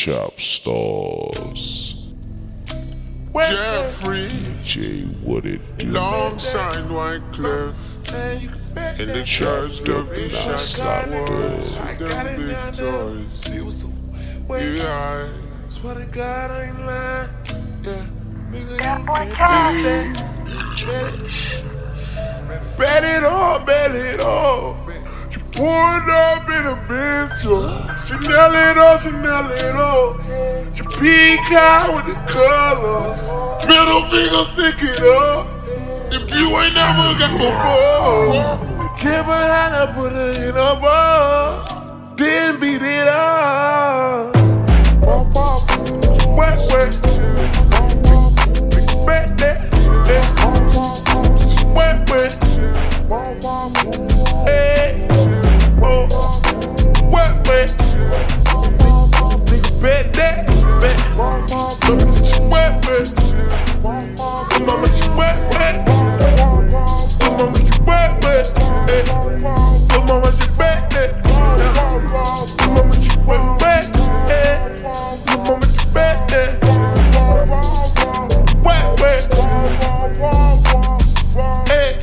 Chop Stars. Jeffrey, Jay, what it do? alongside Wyclef, in the church of the Shacklers, them big toys. Yeah, Swear to God, I ain't lying. yeah. Nigga, you can't beat that. Bet it all, bet it all. She poured up in a bitch, Chanel it all, Chanel it all. She peek out with the colors. Middle finger stick it up. If you ain't never got a ball, get behind her, put her in a ball. Then beat it up. Wet, wet. Bet that. Wet, wet. Hey. Oh. Wet, wet. Nigga, bet that. Bet. Mama, wet, wet. Mama, wet, wet. Mama, wet, wet. Hey. Mama, bet that. Mama, wet, wet. Hey. Mama, bet that. Wet, wet. Hey.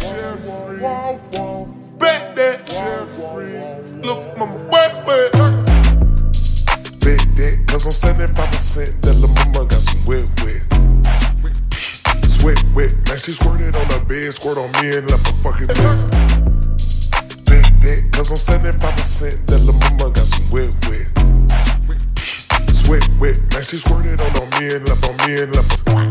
Bet that. Look, mama, wet, wet. Bet that, cause I'm 75%. That little mama got some wet, wet. Sweat, wet. Man, she squirted on the bed, squirt on me and left a fucking mess. Bet that, cause I'm 75%. That little mama got some wet, wet. Sweat, wet. Man, she squirted on me and left on me and left a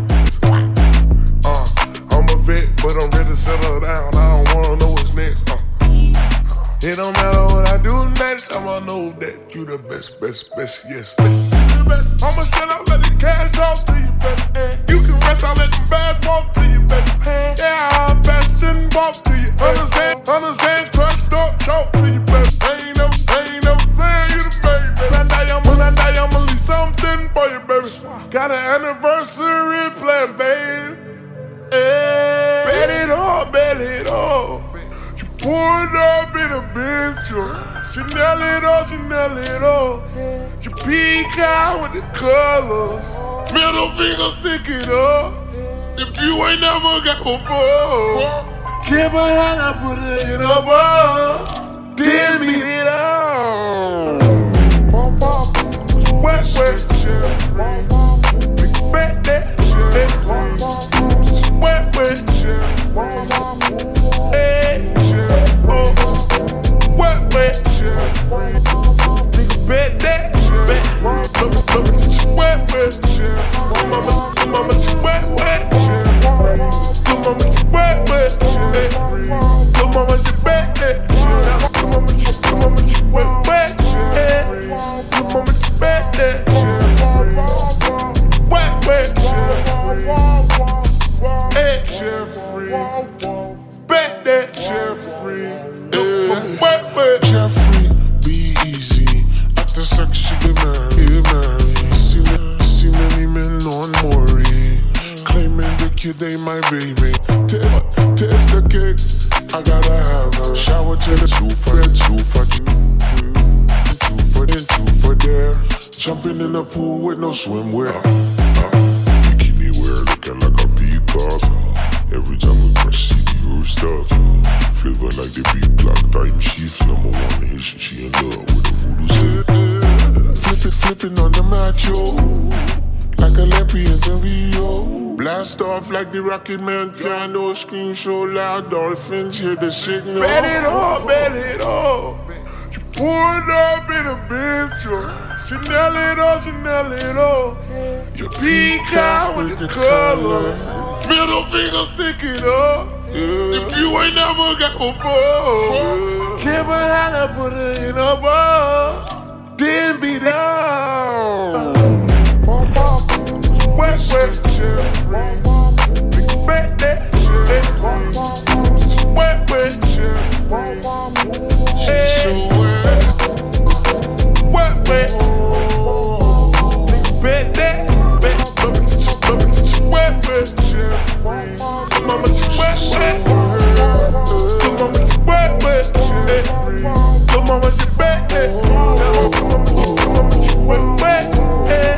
I'm a vet, but I'm ready to settle down. I don't wanna know what's next. It don't matter what I do next time, I know that you the best, yes. Best. I'ma shut up, let the cash talk to you, baby. You can rest, I'll let the bags walk to you, baby. Yeah, I'll fashion walk to you. Understand, crushed up, talk to you, baby. Ain't no playing you the baby. When I die, I'ma leave something for you, baby. Got an anniversary plan, baby. Hey. Bet it all. She poured up in a bitch, Chanel it all. She peek out with the colors. Middle finger stick it up. If you ain't never got a ball, get behind her, put her in a ball. Then beat it out. Wet, wet. Bet that. Wet, wet. Hey. Oh. Wet, wet. Nigga, bet that. Bet. Wet, wet. Mama, wet, wet. Mama, wet, wet. Hey. Mama, bet that. Mama, wet, wet. Hey. Mama, bet that. Wet, wet. Hey. Jeffrey. Bet that. Jeffrey. Wet, wet. Jeffrey, be easy. After sex, she get married. See many men on Maury, claiming the kid ain't my baby. Taste the cake, I gotta have her. Shower till the two for there. Jumping in the pool with no swimwear. Bikini wear looking like a peacock. Every time we crush, see the roosters. Flavor like the beat clock, time sheets. Number one hit, she in love with the voodoo set. Flipping on the macho, like Olympians in Rio. Blast off like the Rocket Man piano, scream so loud, dolphins hear the signal. Bet it all. She poured up in a bitch, Chanel it all. You peek out with the colors. Middle finger stick it up. If you ain't never got a ball, get behind her, put her in a ball. Then beat down. Wet, wet. Bet that. Wet, wet. Hey. Wet, wet. Bet that. Wet, wet. Mama, wet, wet. Mama, wet, wet. Mama, bet that. Mama, wet, wet.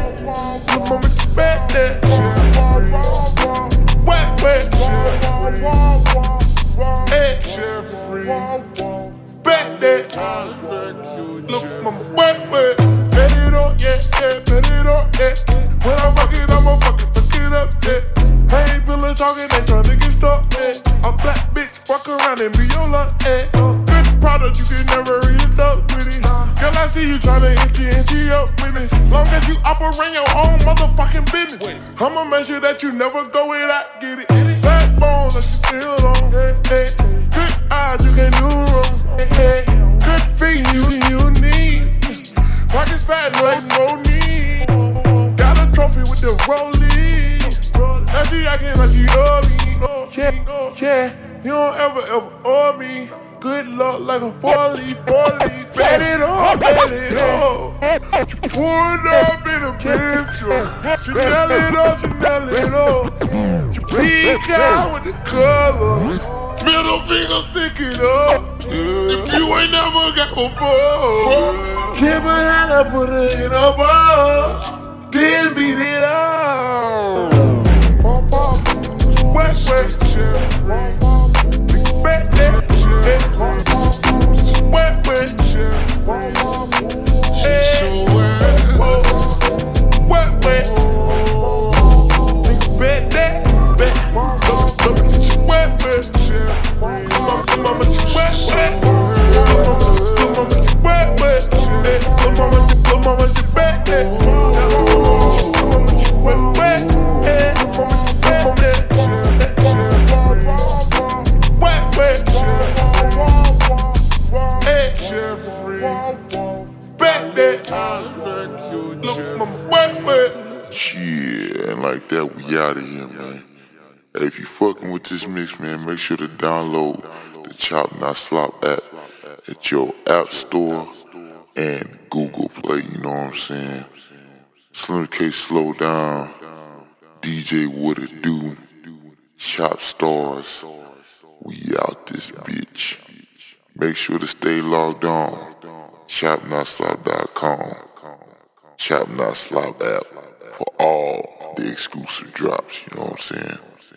and be your luck, eh? Good product, you can never read stuck with it. Girl, I see you tryna inch up with it. Long as you operate your own motherfucking business, I'ma make sure that you never go without get it. Backbone that you feel on, good eyes, you can do wrong, good feet, you need. Pockets fat, no need. Got a trophy with the rollie. Now she acting like she love me. Yeah, you don't ever owe me. Good luck like a four-leaf. Bet it all. She pulled up in a pistol. She nail it up. She peek out with the colors. Middle finger sticking up. If you ain't never got before, Kim and Hannah put her in a bar. Then beat it out. Wet, Yeah, and like that, we out of here, man. Hey, if you fucking with this mix, man, make sure to download the Chop Not Slop app at your app store and Google Play, you know what I'm saying? Slim K Slow Down, DJ What It Do, Chop Stars, we out this bitch. Make sure to stay logged on, chopnotslop.com, Chop Not Slop app for all the exclusive drops, you know what I'm saying?